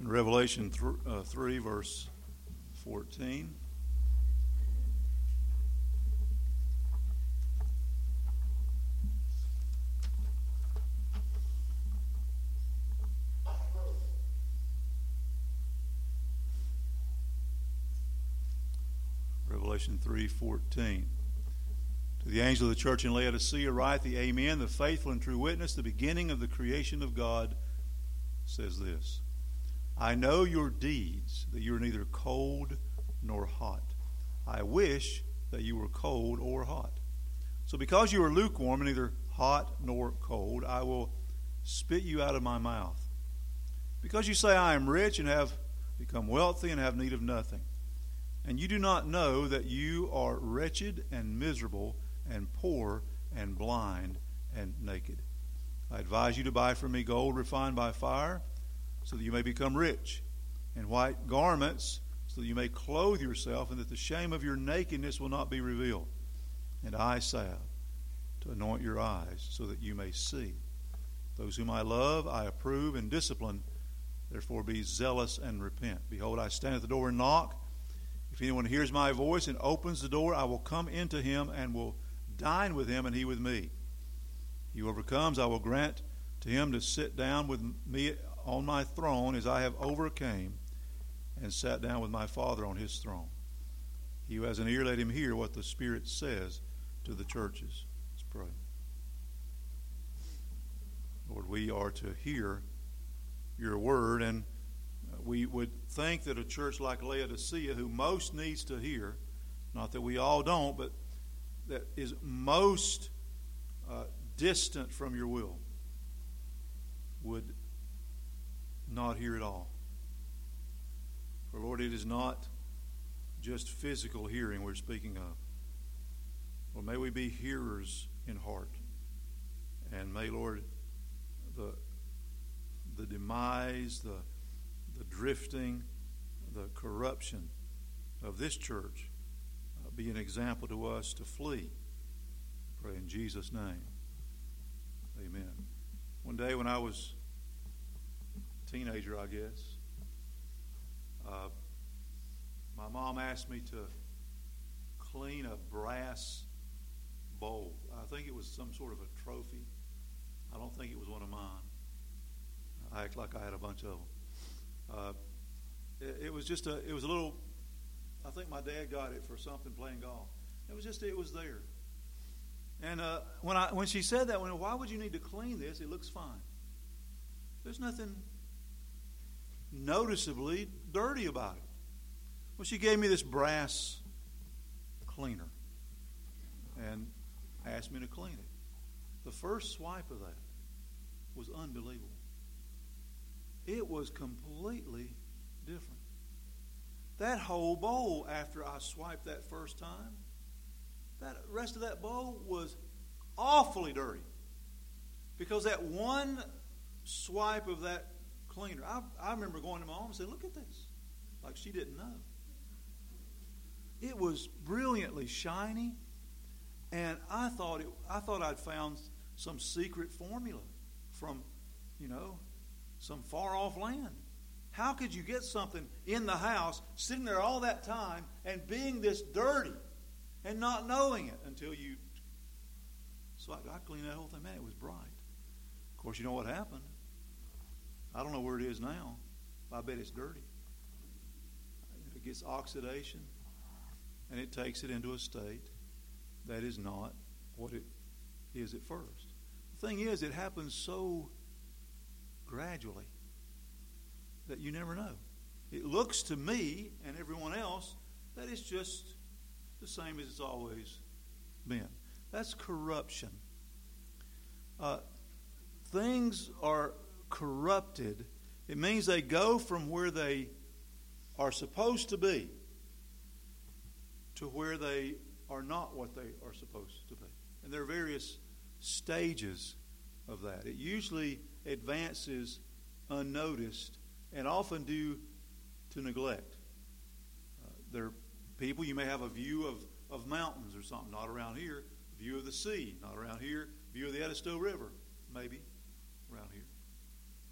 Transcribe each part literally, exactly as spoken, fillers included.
In Revelation th- uh, three, verse fourteen. Revelation three fourteen. To the angel of the church in Laodicea write, the Amen, the faithful and true witness, the beginning of the creation of God, says this. I know your deeds, that you are neither cold nor hot. I wish that you were cold or hot. So because you are lukewarm and neither hot nor cold, I will spit you out of my mouth. Because you say, I am rich and have become wealthy and have need of nothing. And you do not know that you are wretched and miserable and poor and blind and naked. I advise you to buy from me gold refined by fire, so that you may become rich, and white garments, so that you may clothe yourself, and that the shame of your nakedness will not be revealed. And eye salve to anoint your eyes, so that you may see. Those whom I love, I approve and discipline. Therefore be zealous and repent. Behold, I stand at the door and knock. If anyone hears my voice and opens the door, I will come into him and will dine with him and he with me. He who overcomes, I will grant to him to sit down with me on my throne, as I have overcame and sat down with my Father on his throne. He who has an ear, let him hear what the Spirit says to the churches. Let's pray. Lord, we are to hear your word, and we would think that a church like Laodicea, who most needs to hear, not that we all don't, but that is most uh, distant from your will, would not hear it all. For Lord, it is not just physical hearing we're speaking of. Well, may we be hearers in heart. And may, Lord, the the demise, the the drifting, the corruption of this church uh, be an example to us to flee. I pray in Jesus' name. Amen. One day when I was a teenager, I guess, uh, my mom asked me to clean a brass bowl. I think it was some sort of a trophy. I don't think it was one of mine. I act like I had a bunch of them. Uh, it, it was just a, it was a little, I think my dad got it for something playing golf. It was just, it was there. And uh, when I when she said that, when why would you need to clean this? It looks fine. There's nothing noticeably dirty about it. Well, she gave me this brass cleaner and asked me to clean it. The first swipe of that was unbelievable. It was completely different. That whole bowl, after I swiped that first time, that rest of that bowl was awfully dirty. Because that one swipe of that cleaner, I, I remember going to my mom and saying, look at this. Like she didn't know. It was brilliantly shiny, and I thought it, I thought I'd found some secret formula from, you know, some far-off land. How could you get something in the house, sitting there all that time, and being this dirty, and not knowing it until you... So I, I cleaned that whole thing. Man, it was bright. Of course, you know what happened? I don't know where it is now. I bet it's dirty. It gets oxidation, and it takes it into a state that is not what it is at first. The thing is, it happens so gradually that you never know. It looks to me and everyone else that it's just the same as it's always been. That's corruption. Uh, things are corrupted. It means they go from where they are supposed to be to where they are not what they are supposed to be. And there are various stages of that. It usually advances unnoticed and often due to neglect. Uh, there are people, you may have a view of, of mountains or something, not around here. View of the sea, not around here. View of the Edisto River, maybe around here. But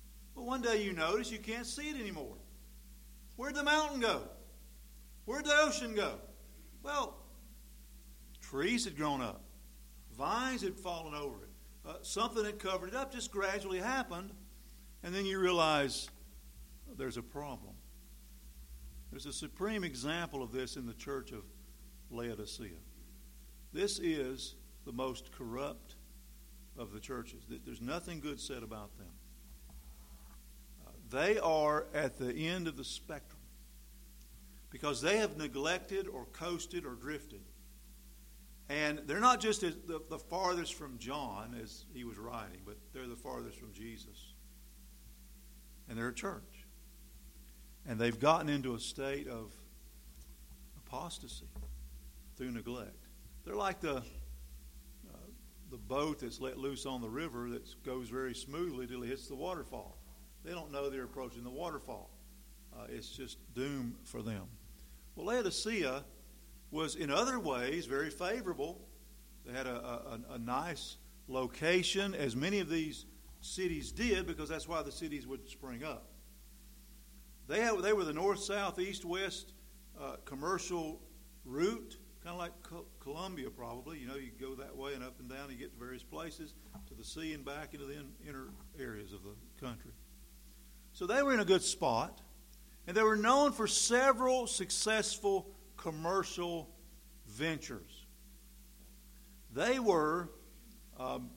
one day you notice you can't see it anymore. Where'd the mountain go? Where'd the ocean go? Well, trees had grown up. Vines had fallen over it. Uh, something had covered it up, just gradually happened. And then you realize there's a problem. There's a supreme example of this in the church of Laodicea. This is the most corrupt of the churches. There's nothing good said about them. Uh, they are at the end of the spectrum because they have neglected or coasted or drifted. And they're not just as the, the farthest from John as he was writing, but they're the farthest from Jesus. And they're a church. And they've gotten into a state of apostasy through neglect. They're like the uh, the boat that's let loose on the river that goes very smoothly till it hits the waterfall. They don't know they're approaching the waterfall. Uh, it's just doom for them. Well, Laodicea was in other ways very favorable. They had a, a, a nice location, as many of these cities did, because that's why the cities would spring up. They had, they were the north, south, east, west uh, commercial route, kind of like Co- Columbia probably. You know, you go that way and up and down, you get to various places, to the sea and back into the in, inner areas of the country. So they were in a good spot, and they were known for several successful commercial ventures. They were um,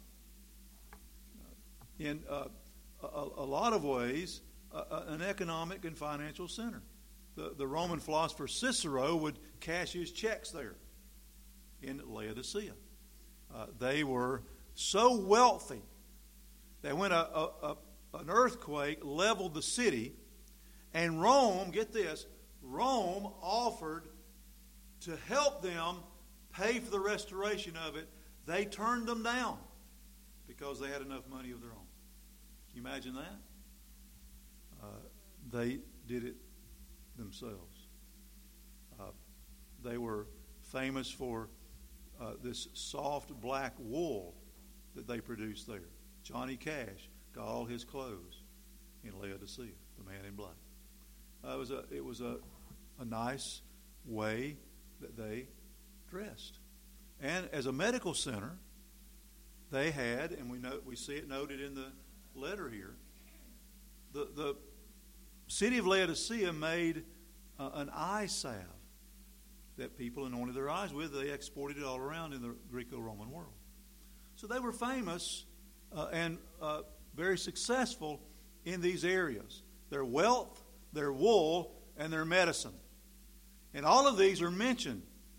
in uh, a, a lot of ways uh, an economic and financial center. The, the Roman philosopher Cicero would cash his checks there in Laodicea. Uh, they were so wealthy that when a, a, a, an earthquake leveled the city, and Rome, get this, Rome offered to help them pay for the restoration of it, they turned them down because they had enough money of their own. Can you imagine that? Uh, they did it themselves. Uh, they were famous for uh, this soft black wool that they produced there. Johnny Cash got all his clothes in Laodicea, the man in black. Uh, it was a it was a, a nice way that they dressed. And as a medical center, they had, and we know we see it noted in the letter here, the the city of Laodicea made uh, an eye salve that people anointed their eyes with. They exported it all around in the Greco-Roman world. So they were famous uh, and uh, very successful in these areas. Their wealth, their wool, and their medicine. And all of these are mentioned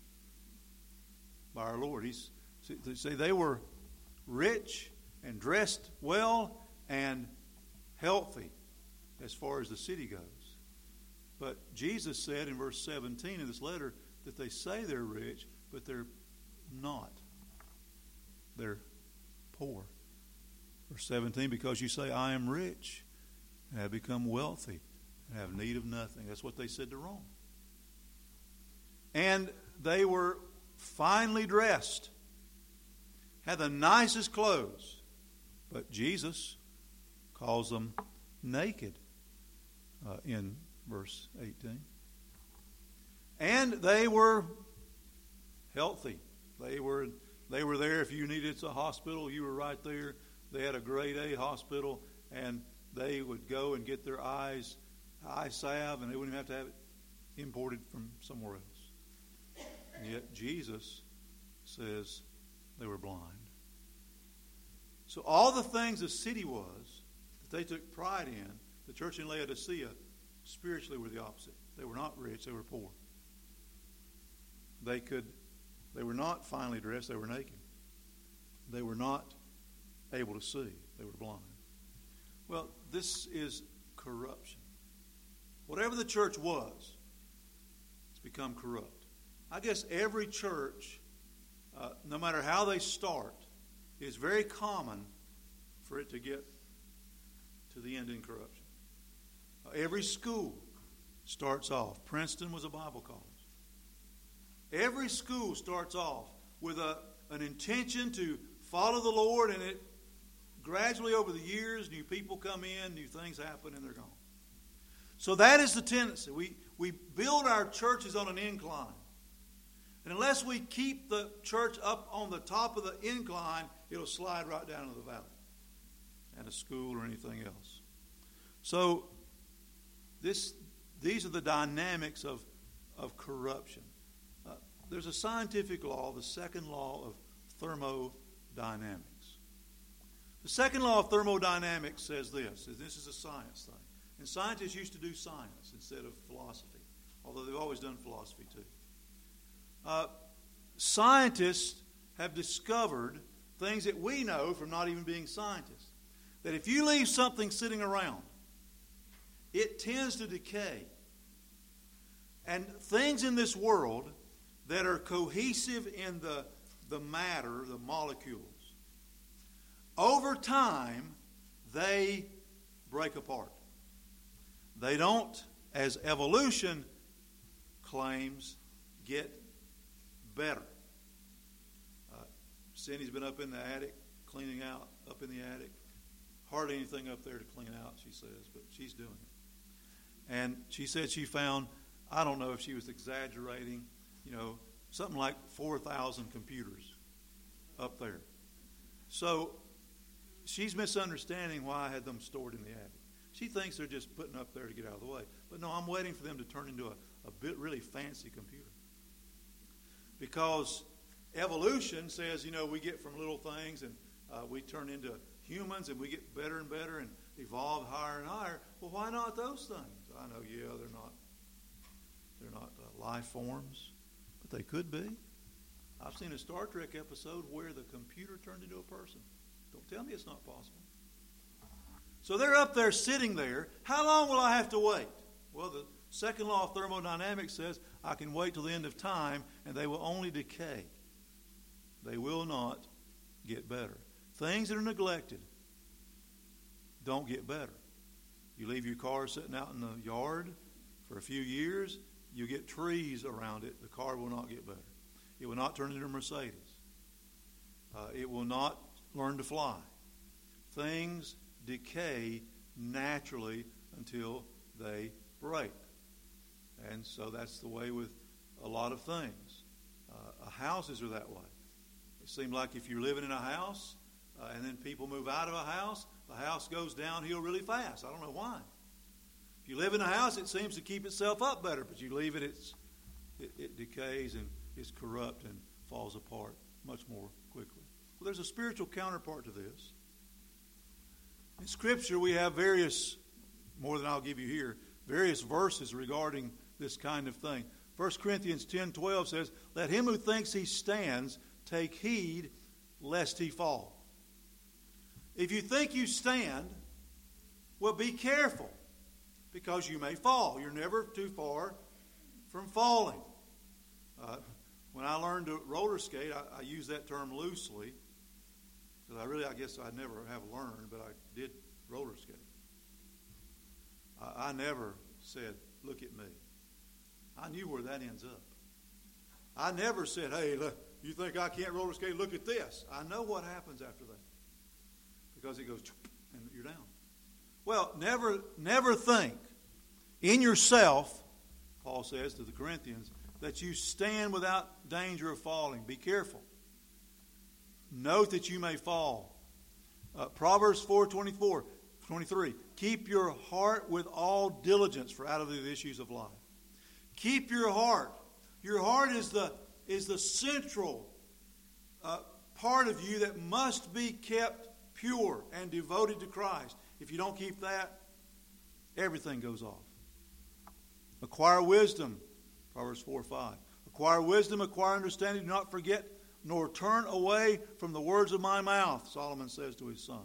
by our Lord. He's, see, they were rich and dressed well and healthy as far as the city goes. But Jesus said in verse seventeen of this letter that they say they're rich, but they're not. They're poor. Verse seventeen, because you say, I am rich and have become wealthy and have need of nothing. That's what they said to Rome. And they were finely dressed, had the nicest clothes, but Jesus calls them naked uh, in verse eighteen. And they were healthy. They were they were there. If you needed a hospital, you were right there. They had a grade A hospital, and they would go and get their eyes eye salve, and they wouldn't even have to have it imported from somewhere else. And yet Jesus says they were blind. So all the things the city was that they took pride in, the church in Laodicea spiritually were the opposite. They were not rich, they were poor. They could they were not finely dressed, they were naked. They were not able to see, they were blind. Well, this is corruption. Whatever the church was, it's become corrupt. I guess every church, uh, no matter how they start, is very common for it to get to the end in corruption. Uh, every school starts off. Princeton was a Bible college. Every school starts off with a, an intention to follow the Lord, and it gradually over the years, new people come in, new things happen, and they're gone. So that is the tendency. We, we build our churches on an incline. And unless we keep the church up on the top of the incline, it'll slide right down into the valley. And a school or anything else. So this, these are the dynamics of, of corruption. Uh, there's a scientific law, the second law of thermodynamics. The second law of thermodynamics says this, and this is a science thing. And scientists used to do science instead of philosophy, although they've always done philosophy too. Uh, scientists have discovered things that we know from not even being scientists. That if you leave something sitting around, it tends to decay. And things in this world that are cohesive in the, the matter, the molecules, over time, they break apart. They don't, as evolution claims, get better. Uh, Cindy's been up in the attic, cleaning out up in the attic. Hardly anything up there to clean out, she says, but she's doing it. And she said she found, I don't know if she was exaggerating, you know, something like four thousand computers up there. So she's misunderstanding why I had them stored in the attic. She thinks they're just putting up there to get out of the way. But no, I'm waiting for them to turn into a, a bit really fancy computer. Because evolution says, you know, we get from little things and uh, we turn into humans and we get better and better and evolve higher and higher. Well, why not those things? I know, yeah, they're not they're not uh, life forms, but they could be. I've seen a Star Trek episode where the computer turned into a person. Don't tell me it's not possible. So they're up there sitting there. How long will I have to wait? Well, the second law of thermodynamics says I can wait till the end of time and they will only decay. They will not get better. Things that are neglected don't get better. You leave your car sitting out in the yard for a few years, you get trees around it, the car will not get better. It will not turn into a Mercedes. Uh, it will not learn to fly. Things decay naturally until they break. And so that's the way with a lot of things. Uh, houses are that way. It seems like if you're living in a house uh, and then people move out of a house, the house goes downhill really fast. I don't know why. If you live in a house, it seems to keep itself up better, but you leave it, it's, it, it decays and is corrupt and falls apart much more quickly. Well, there's a spiritual counterpart to this. In Scripture, we have various, more than I'll give you here, various verses regarding this kind of thing. First Corinthians ten twelve says, "Let him who thinks he stands take heed lest he fall." If you think you stand, well, be careful, because you may fall. You're never too far from falling. Uh, when I learned to roller skate, I, I use that term loosely, because I really, I guess I never have learned, but I did roller skate. I, I never said, "Look at me." I knew where that ends up. I never said, "Hey, look, you think I can't roller skate? Look at this." I know what happens after that, because it goes and you're down. Well, never, never think in yourself, Paul says to the Corinthians, that you stand without danger of falling. Be careful. Note that you may fall. Uh, Proverbs four twenty-four, twenty-three. Keep your heart with all diligence, for out of the issues of life. Keep your heart. Your heart is the is the central uh, part of you that must be kept pure and devoted to Christ. If you don't keep that, everything goes off. Acquire wisdom, Proverbs four five. Acquire wisdom, acquire understanding. Do not forget nor turn away from the words of my mouth, Solomon says to his son.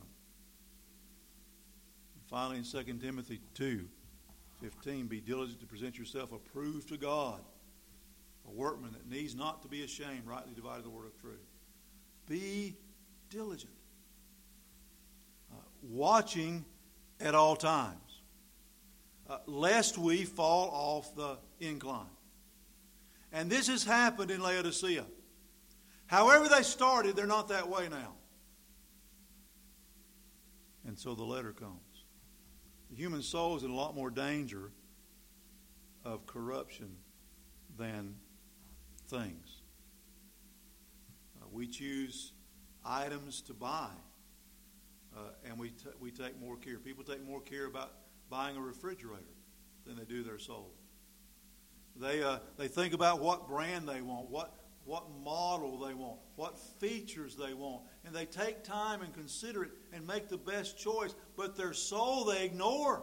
And finally, in Second Timothy two fifteen, be diligent to present yourself approved to God, a workman that needs not to be ashamed, rightly dividing the word of truth. Be diligent. Uh, watching at all times, uh, lest we fall off the incline. And this has happened in Laodicea. However they started, they're not that way now. And so the letter comes. The human soul is in a lot more danger of corruption than things. Uh, we choose items to buy, uh, and we t- we take more care. People take more care about buying a refrigerator than they do their soul. They uh, they think about what brand they want, what what model they want, what features they want, and they take time and consider it and make the best choice. But their soul they ignore,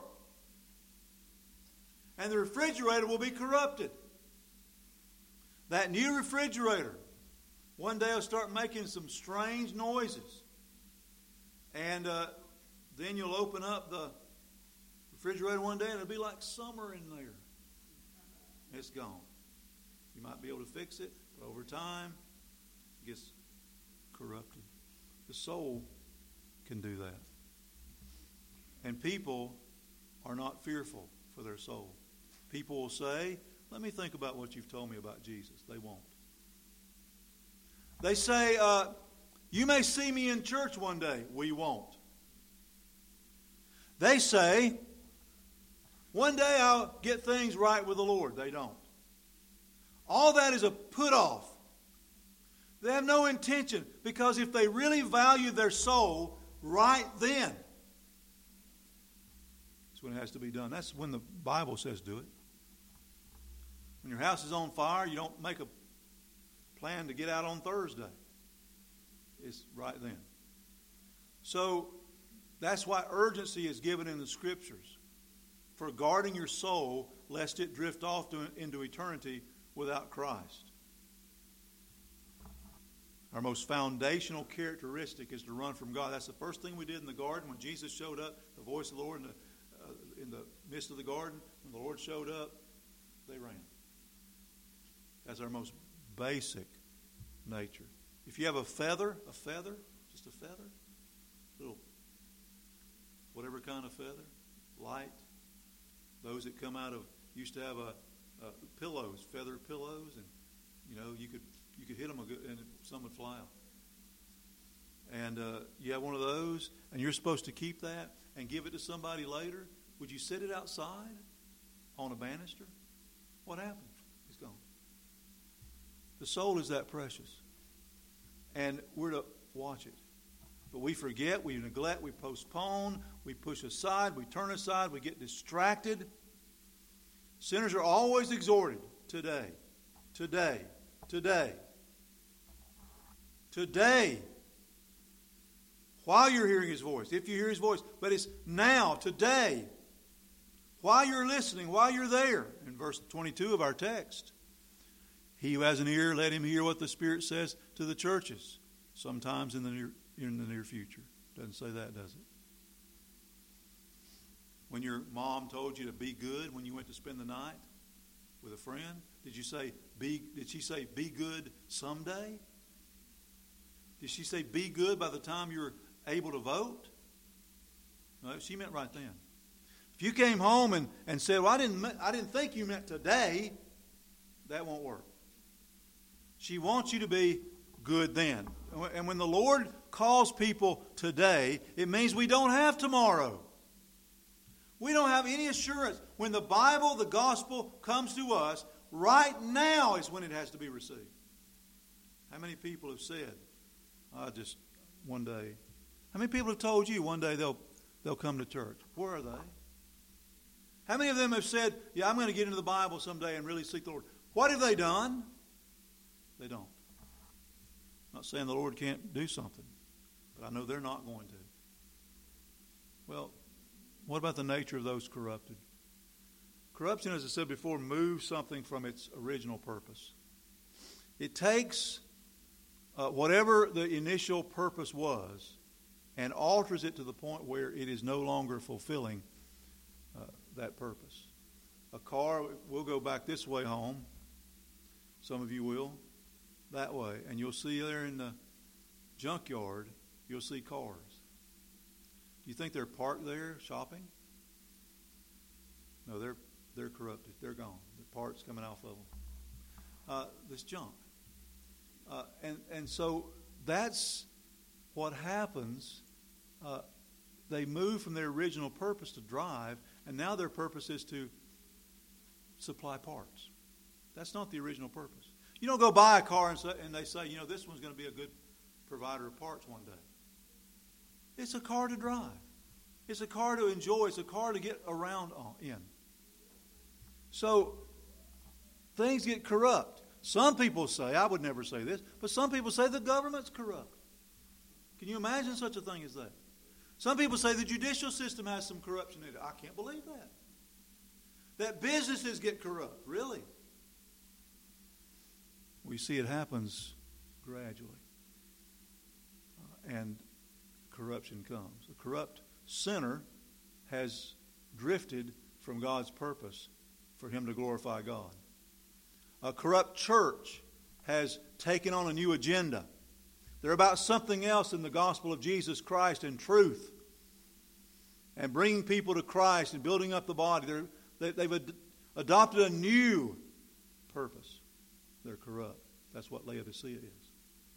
and the refrigerator will be corrupted. That new refrigerator, one day will start making some strange noises, and uh, then you'll open up the refrigerator one day and it'll be like summer in there. It's gone. You might be able to fix it, but over time it gets corrupted. The soul can do that. And people are not fearful for their soul. People will say, let me think about what you've told me about Jesus. They won't. They say, uh, you may see me in church one day. We won't. They say, one day I'll get things right with the Lord. They don't. All that is a put off. They have no intention, because if they really value their soul, right then, that's when it has to be done. That's when the Bible says do it. When your house is on fire, you don't make a plan to get out on Thursday. It's right then. So that's why urgency is given in the Scriptures for guarding your soul lest it drift off to, into eternity without Christ. Our most foundational characteristic is to run from God. That's the first thing we did in the garden when Jesus showed up. The voice of the Lord in the, uh, in the midst of the garden. When the Lord showed up, they ran. That's our most basic nature. If you have a feather, a feather, just a feather, little, whatever kind of feather, light, those that come out of, used to have a, a pillows, feather pillows, and you know you could you could hit them a good, and some would fly out. And uh, you have one of those, and you're supposed to keep that and give it to somebody later. Would you set it outside on a banister? What happened? It's gone. The soul is that precious. And we're to watch it. But we forget, we neglect, we postpone, we push aside, we turn aside, we get distracted. Sinners are always exhorted today, today, today, today, while you're hearing His voice, if you hear His voice. But it's now, today, while you're listening, while you're there. In verse twenty-two of our text. He who has an ear, let him hear what the Spirit says to the churches. Sometimes in the near, in the near future. Doesn't say that, does it? When your mom told you to be good when you went to spend the night with a friend, did you say be? Did she say be good someday? Did she say be good by the time you're able to vote? No, she meant right then. If you came home and, and said, "Well, I didn't I didn't think you meant today," that won't work. She wants you to be good then. And when the Lord calls people today, it means we don't have tomorrow. We don't have any assurance. When the Bible, the gospel, comes to us, right now is when it has to be received. How many people have said, I just, one day. How many people have told you one day they'll they'll come to church? Where are they? How many of them have said, yeah, I'm going to get into the Bible someday and really seek the Lord? What have they done? They don't. I'm not saying the Lord can't do something, but I know they're not going to. Well, what about the nature of those corrupted? Corruption, as I said before, moves something from its original purpose. It takes uh, whatever the initial purpose was and alters it to the point where it is no longer fulfilling uh, that purpose. A car, we'll go back this way home. Some of you will. That way. And you'll see there in the junkyard, you'll see cars. Do you think they're parked there shopping? No, they're they're corrupted. They're gone. The parts coming off of them. Uh, this junk. Uh, and, and so that's what happens uh, they move from their original purpose to drive, and now their purpose is to supply parts. That's not the original purpose. You don't go buy a car and, say, and they say, you know, this one's going to be a good provider of parts one day. It's a car to drive. It's a car to enjoy. It's a car to get around on, in. So things get corrupt. Some people say, I would never say this, but some people say the government's corrupt. Can you imagine such a thing as that? Some people say the judicial system has some corruption in it. I can't believe that. That businesses get corrupt. Really? We see it happens gradually. Uh, and corruption comes. A corrupt sinner has drifted from God's purpose for him to glorify God. A corrupt church has taken on a new agenda. They're about something else than the gospel of Jesus Christ and truth. And bringing people to Christ and building up the body. They're, they, they've ad- adopted a new purpose. They're corrupt. That's what Laodicea is.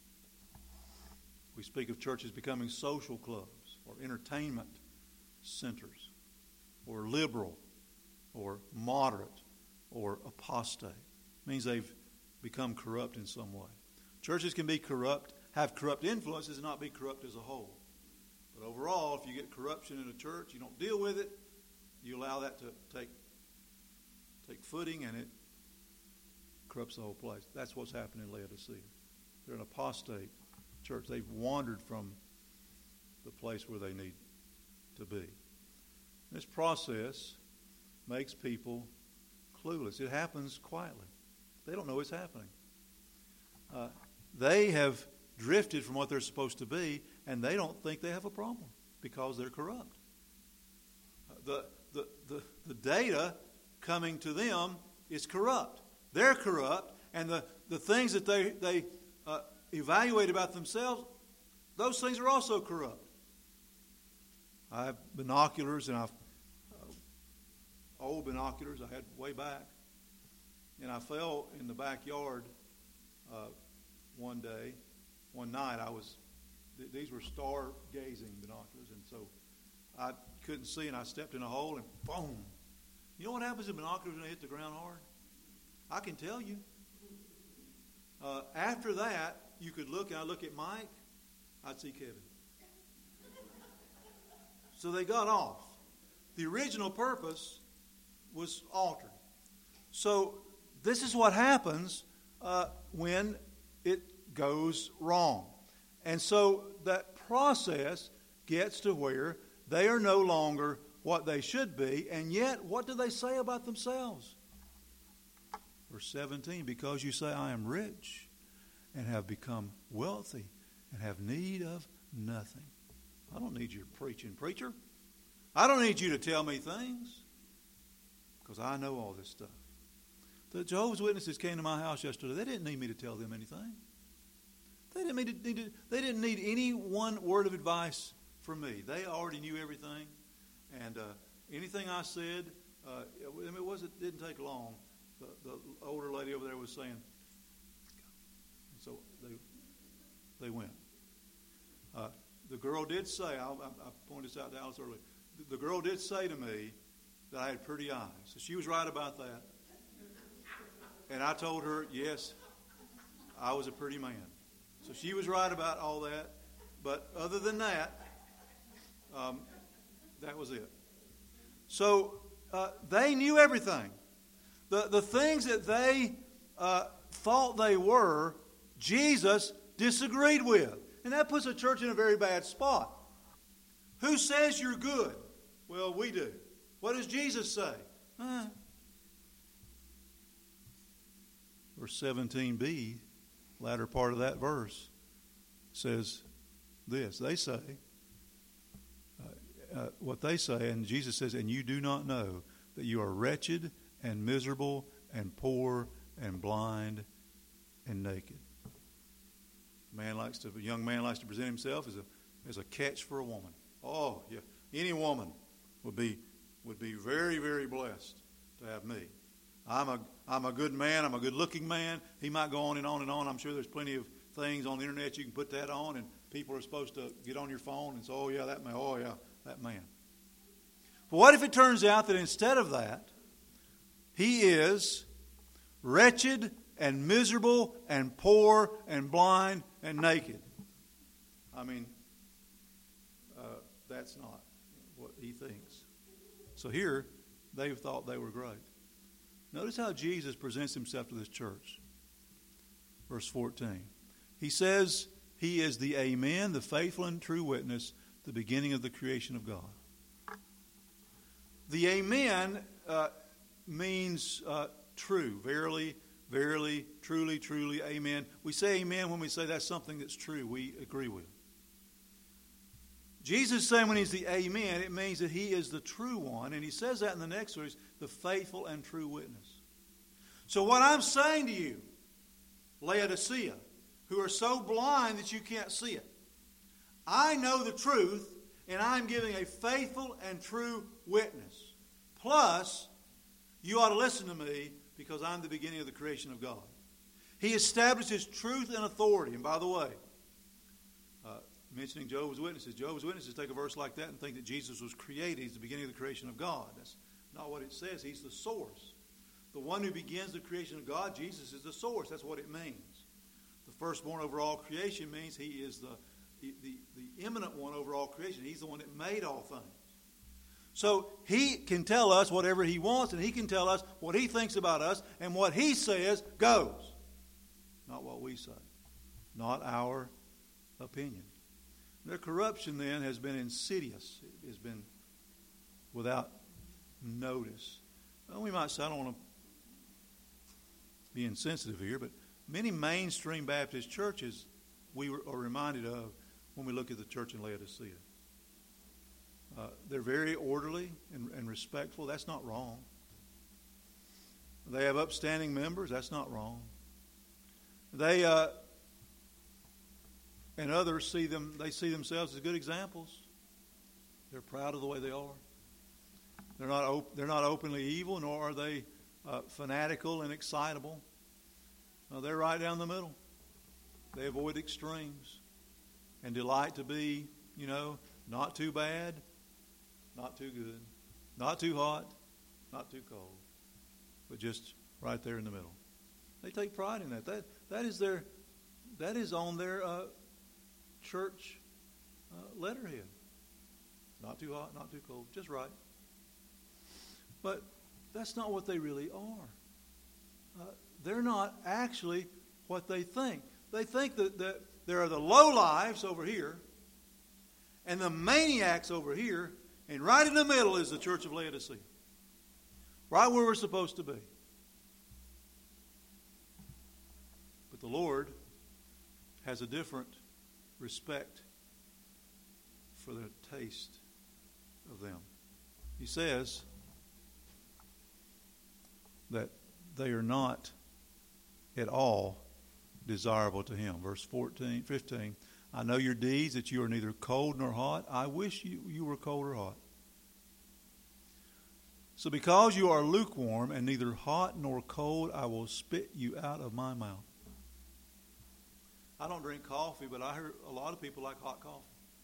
We speak of churches becoming social clubs or entertainment centers or liberal or moderate or apostate. It means they've become corrupt in some way. Churches can be corrupt, have corrupt influences, and not be corrupt as a whole. But overall, if you get corruption in a church, you don't deal with it, you allow that to take, take footing, and it corrupts the whole place. That's what's happening in Laodicea. They're an apostate church. They've wandered from the place where they need to be. This process makes people clueless. It happens quietly. They don't know it's happening. Uh, they have drifted from what they're supposed to be, and they don't think they have a problem because they're corrupt. Uh, the, the, the, the data coming to them is corrupt. They're corrupt, and the, the things that they, they uh, evaluate about themselves, those things are also corrupt. I have binoculars, and I've uh, old binoculars I had way back, and I fell in the backyard uh, one day, one night. I was th- these were star-gazing binoculars, and so I couldn't see, and I stepped in a hole, and boom! You know what happens to binoculars when they hit the ground hard? I can tell you. Uh, after that, you could look, and I look at Mike, I'd see Kevin. So they got off. The original purpose was altered. So this is what happens uh, when it goes wrong. And so that process gets to where they are no longer what they should be, and yet what do they say about themselves? Verse seventeen, because you say, I am rich and have become wealthy and have need of nothing. I don't need your preaching, preacher. I don't need you to tell me things because I know all this stuff. The Jehovah's Witnesses came to my house yesterday. They didn't need me to tell them anything. They didn't need, to, need to, they didn't need any one word of advice from me. They already knew everything. And uh, anything I said, uh, I mean, it wasn't, it didn't take long. The, the older lady over there was saying, and so they they went. Uh, the girl did say, I, I, I pointed this out to Alice earlier, the, the girl did say to me that I had pretty eyes. So she was right about that. And I told her, yes, I was a pretty man. So she was right about all that. But other than that, um, that was it. So uh, they knew everything. The, the things that they uh, thought they were, Jesus disagreed with. And that puts a church in a very bad spot. Who says you're good? Well, we do. What does Jesus say? Uh, verse seventeen b, latter part of that verse, says this. They say, uh, uh, what they say, and Jesus says, and you do not know that you are wretched and miserable and poor and blind and naked. A man likes to, a young man likes to present himself as a as a catch for a woman. Oh, yeah, any woman would be would be very, very blessed to have me. I'm a I'm a good man. I'm a good-looking man. He might go on and on and on. I'm sure there's plenty of things on the internet you can put that on, and people are supposed to get on your phone and say, "Oh yeah, that man. Oh yeah, that man. But what if it turns out that instead of that, he is wretched and miserable and poor and blind and naked? I mean, uh, that's not what he thinks. So here, they thought they were great. Notice how Jesus presents himself to this church. Verse fourteen. He says he is the Amen, the faithful and true witness, the beginning of the creation of God. The Amen uh, means uh, true. Verily, verily, truly, truly, amen. We say amen when we say that's something that's true, we agree with. Jesus is saying when he's the Amen, it means that he is the true one. And he says that in the next verse, the faithful and true witness. So what I'm saying to you, Laodicea, who are so blind that you can't see it, I know the truth, and I'm giving a faithful and true witness. Plus, you ought to listen to me because I'm the beginning of the creation of God. He establishes truth and authority. And by the way, uh, mentioning Jehovah's Witnesses, Jehovah's Witnesses take a verse like that and think that Jesus was created. He's the beginning of the creation of God. That's not what it says. He's the source. The one who begins the creation of God, Jesus is the source. That's what it means. The firstborn over all creation means he is the, the, the, the imminent one over all creation. He's the one that made all things. So he can tell us whatever he wants, and he can tell us what he thinks about us, and what he says goes. Not what we say. Not our opinion. Their corruption then has been insidious. It has been without notice. Well, we might say, I don't want to be insensitive here, but many mainstream Baptist churches we are reminded of when we look at the church in Laodicea. Uh, they're very orderly and, and respectful. That's not wrong. They have upstanding members. That's not wrong. They uh, and others see them. They see themselves as good examples. They're proud of the way they are. They're not. Op- they're not openly evil, nor are they uh, fanatical and excitable. No, they're right down the middle. They avoid extremes and delight to be, you know, not too bad, not too good, not too hot, not too cold, but just right there in the middle. They take pride in that. That that is their, that is on their uh, church uh, letterhead. Not too hot, not too cold, just right. But that's not what they really are. Uh, they're not actually what they think. They think that, that there are the lowlives over here and the maniacs over here, and right in the middle is the church of Laodicea. Right where we're supposed to be. But the Lord has a different respect for the taste of them. He says that they are not at all desirable to him. Verse fourteen, fifteen. I know your deeds, that you are neither cold nor hot. I wish you, you were cold or hot. So because you are lukewarm and neither hot nor cold, I will spit you out of my mouth. I don't drink coffee, but I heard a lot of people like hot coffee.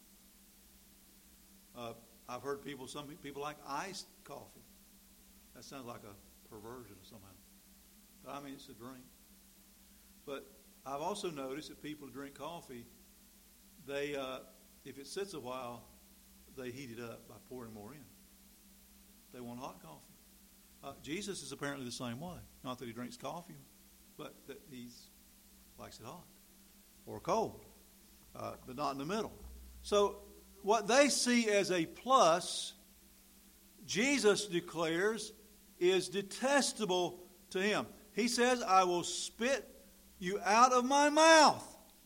Uh, I've heard people, some people like iced coffee. That sounds like a perversion somehow. But I mean, it's a drink. But I've also noticed that people who drink coffee, they, uh, if it sits a while, they heat it up by pouring more in. They want hot coffee. Uh, Jesus is apparently the same way. Not that he drinks coffee, but that he likes it hot or cold, uh, but not in the middle. So what they see as a plus, Jesus declares, is detestable to him. He says, I will spit you out of my mouth.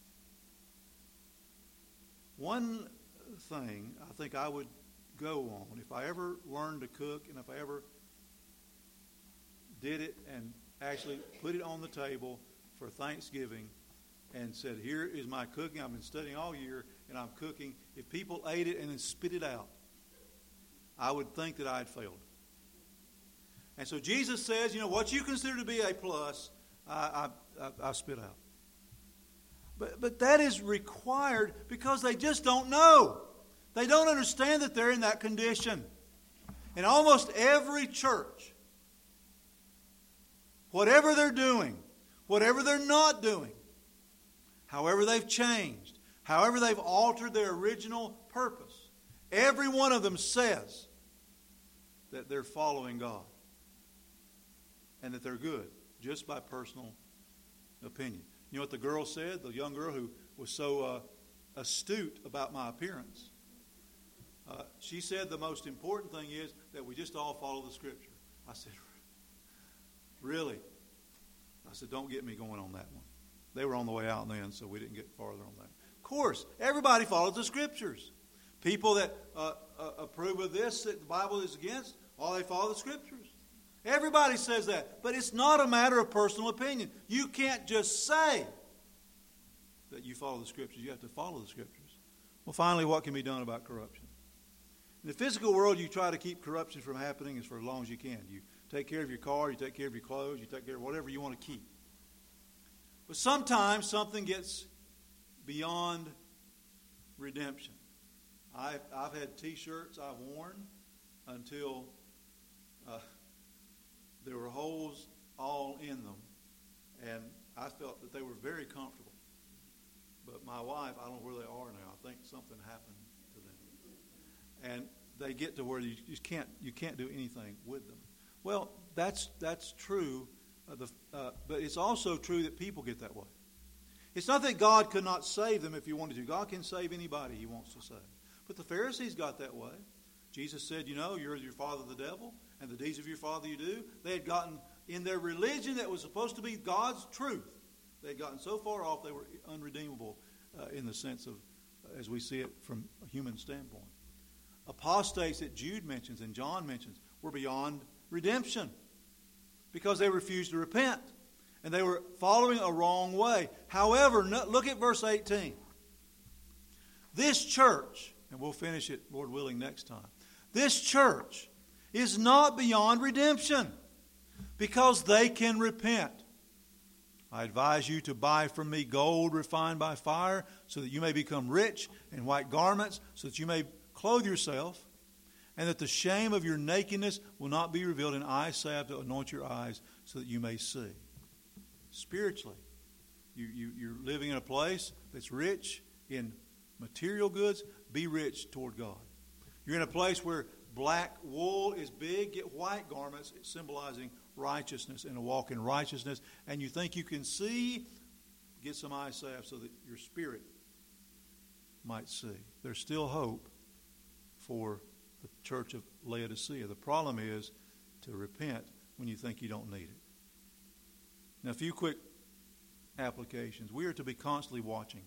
One thing I think I would go on, if I ever learned to cook and if I ever did it and actually put it on the table for Thanksgiving and said, here is my cooking, I've been studying all year and I'm cooking. If people ate it and then spit it out, I would think that I had failed. And so Jesus says, you know, what you consider to be a plus, I, I, I, I spit out. But, but that is required because they just don't know. They don't understand that they're in that condition. In almost every church, whatever they're doing, whatever they're not doing, however they've changed, however they've altered their original purpose, every one of them says that they're following God and that they're good just by personal opinion. You know what the girl said, the young girl who was so uh, astute about my appearance? Uh, she said the most important thing is that we just all follow the Scripture. I said, really? I said, don't get me going on that one. They were on the way out then, so we didn't get farther on that. Of course, everybody follows the Scriptures. People that uh, uh, approve of this that the Bible is against, all they follow the Scriptures. Everybody says that. But it's not a matter of personal opinion. You can't just say that you follow the Scriptures. You have to follow the Scriptures. Well, finally, what can be done about corruption? In the physical world, you try to keep corruption from happening as for as long as you can. You take care of your car, you take care of your clothes, you take care of whatever you want to keep. But sometimes something gets beyond redemption. I've, I've had T-shirts I've worn until uh, there were holes all in them, and I felt that they were very comfortable. But my wife, I don't know where they are now. I think something happened to them. And they get to where you just can't you can't do anything with them. Well, that's that's true, uh, the, uh, but it's also true that people get that way. It's not that God could not save them if He wanted to. God can save anybody He wants to save. But the Pharisees got that way. Jesus said, you know, you're your father the devil, and the deeds of your father you do. They had gotten, in their religion that was supposed to be God's truth, they had gotten so far off they were unredeemable uh, in the sense of, as we see it from a human standpoint. Apostates that Jude mentions and John mentions were beyond redemption because they refused to repent and they were following a wrong way. However, look at verse eighteen. This church, and we'll finish it, Lord willing, next time. This church is not beyond redemption because they can repent. I advise you to buy from me gold refined by fire so that you may become rich, and white garments so that you may clothe yourself, and that the shame of your nakedness will not be revealed, and eye salve to anoint your eyes so that you may see. Spiritually, you, you, you're living in a place that's rich in material goods. Be rich toward God. You're in a place where black wool is big. Get white garments symbolizing righteousness and a walk in righteousness. And you think you can see, get some eye salve so that your spirit might see. There's still hope for the church of Laodicea. The problem is to repent when you think you don't need it. Now, a few quick applications. We are to be constantly watching.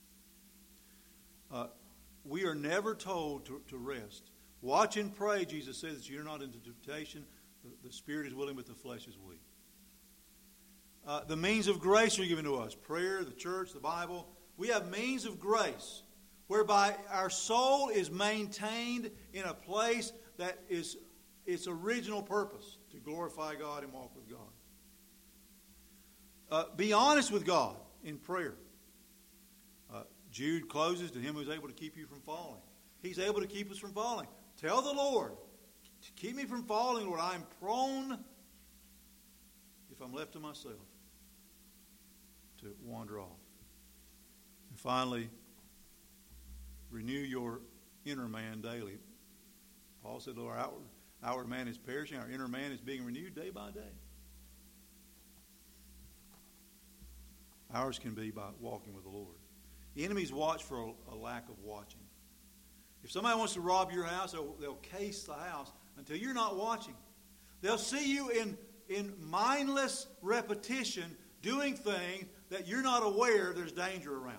Uh, we are never told to, to rest. Watch and pray, Jesus says, that you're not into temptation. The, the spirit is willing, but the flesh is weak. Uh, the means of grace are given to us. Prayer, the church, the Bible. We have means of grace whereby our soul is maintained in a place that is its original purpose, to glorify God and walk with God. Uh, be honest with God in prayer. Uh, Jude closes, to him who is able to keep you from falling. He's able to keep us from falling. Tell the Lord, to keep me from falling, Lord, I am prone, if I'm left to myself, to wander off. And finally, renew your inner man daily. Paul said, Lord, our outward, outward man is perishing, our inner man is being renewed day by day. Ours can be by walking with the Lord. The enemies watch for a, a lack of watching. If somebody wants to rob your house, they'll, they'll case the house until you're not watching. They'll see you in, in mindless repetition doing things that you're not aware there's danger around.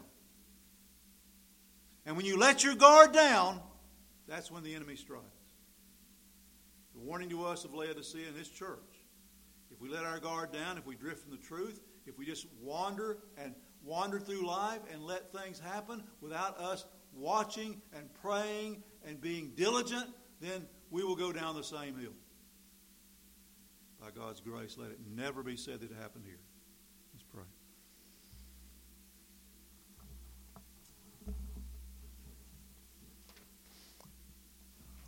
And when you let your guard down, that's when the enemy strikes. The warning to us of Laodicea in this church, if we let our guard down, if we drift from the truth, if we just wander and wander through life and let things happen without us watching and praying and being diligent, then we will go down the same hill. By God's grace, let it never be said that it happened here. Let's pray.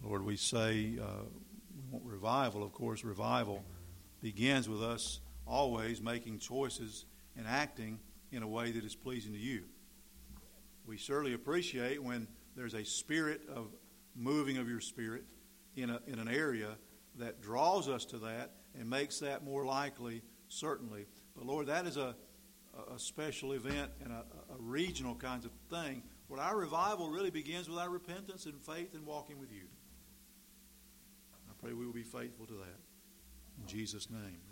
Lord, we say uh, we want revival. Of course, revival begins with us always making choices and acting in a way that is pleasing to you. We certainly appreciate when there's a spirit of moving of your spirit in a, in an area that draws us to that and makes that more likely, certainly. But Lord, that is a, a special event and a, a regional kinds of thing. Lord, our revival really begins with our repentance and faith and walking with you. I pray we will be faithful to that. In Jesus' name.